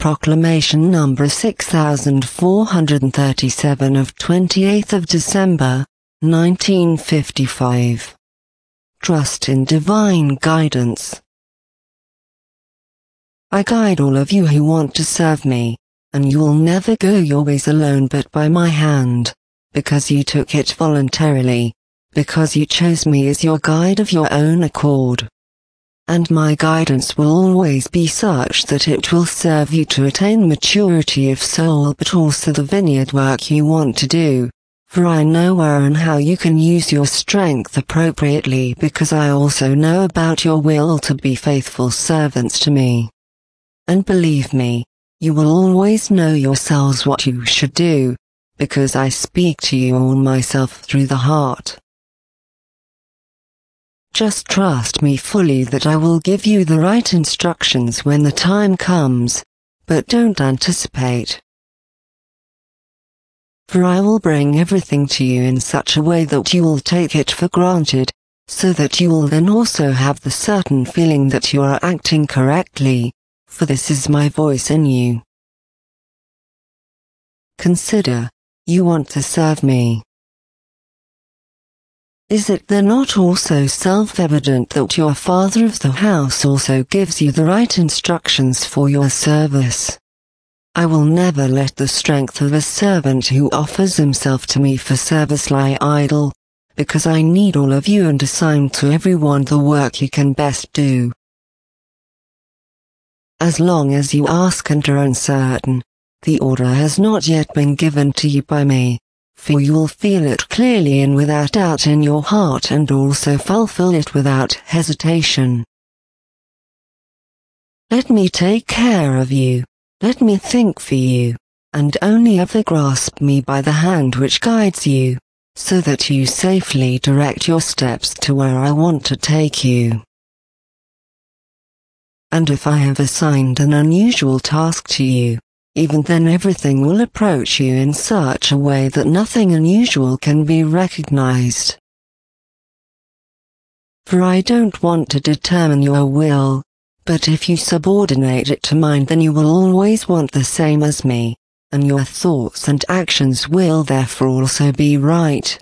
Proclamation number 6437 of 28th of December, 1955. Trust in divine guidance. I guide all of you who want to serve me, and you will never go your ways alone but by my hand, because you took it voluntarily, because you chose me as your guide of your own accord. And my guidance will always be such that it will serve you to attain maturity of soul but also the vineyard work you want to do, for I know where and how you can use your strength appropriately because I also know about your will to be faithful servants to me. And believe me, you will always know yourselves what you should do, because I speak to you all myself through the heart. Just trust me fully that I will give you the right instructions when the time comes, but don't anticipate. For I will bring everything to you in such a way that you will take it for granted, so that you will then also have the certain feeling that you are acting correctly, for this is my voice in you. Consider, you want to serve me. Is it then not also self-evident that your father of the house also gives you the right instructions for your service? I will never let the strength of a servant who offers himself to me for service lie idle, because I need all of you and assign to everyone the work he can best do. As long as you ask and are uncertain, the order has not yet been given to you by me. For you will feel it clearly and without doubt in your heart and also fulfill it without hesitation. Let me take care of you, let me think for you, and only ever grasp me by the hand which guides you, so that you safely direct your steps to where I want to take you. And if I have assigned an unusual task to you, even then everything will approach you in such a way that nothing unusual can be recognized. For I don't want to determine your will, but if you subordinate it to mine then you will always want the same as me, and your thoughts and actions will therefore also be right.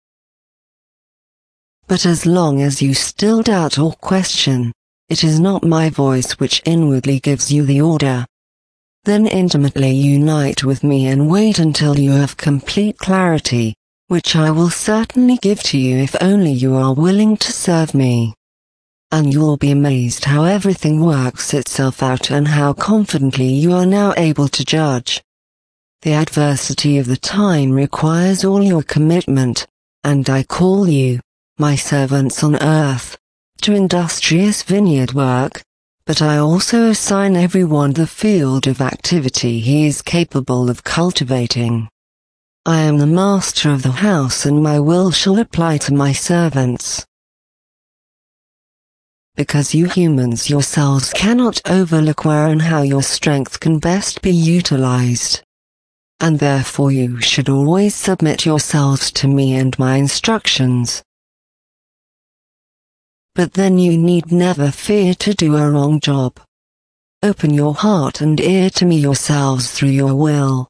But as long as you still doubt or question, it is not my voice which inwardly gives you the order. Then intimately unite with me and wait until you have complete clarity, which I will certainly give to you if only you are willing to serve me. And you will be amazed how everything works itself out and how confidently you are now able to judge. The adversity of the time requires all your commitment, and I call you, my servants on earth, to industrious vineyard work. But I also assign everyone the field of activity he is capable of cultivating. I am the master of the house and my will shall apply to my servants. Because you humans yourselves cannot overlook where and how your strength can best be utilized. And therefore you should always submit yourselves to me and my instructions. But then you need never fear to do a wrong job. Open your heart and ear to me yourselves through your will.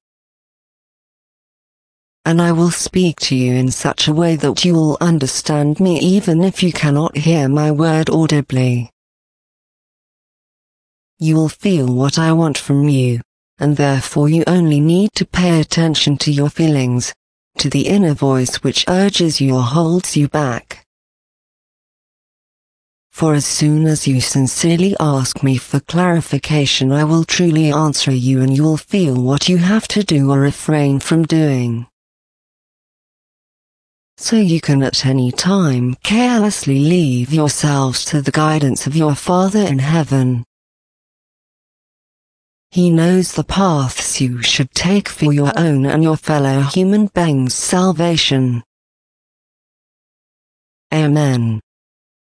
And I will speak to you in such a way that you will understand me even if you cannot hear my word audibly. You will feel what I want from you, and therefore you only need to pay attention to your feelings, to the inner voice which urges you or holds you back. For as soon as you sincerely ask me for clarification I will truly answer you and you will feel what you have to do or refrain from doing. So you can at any time carelessly leave yourselves to the guidance of your Father in heaven. He knows the paths you should take for your own and your fellow human beings' salvation. Amen.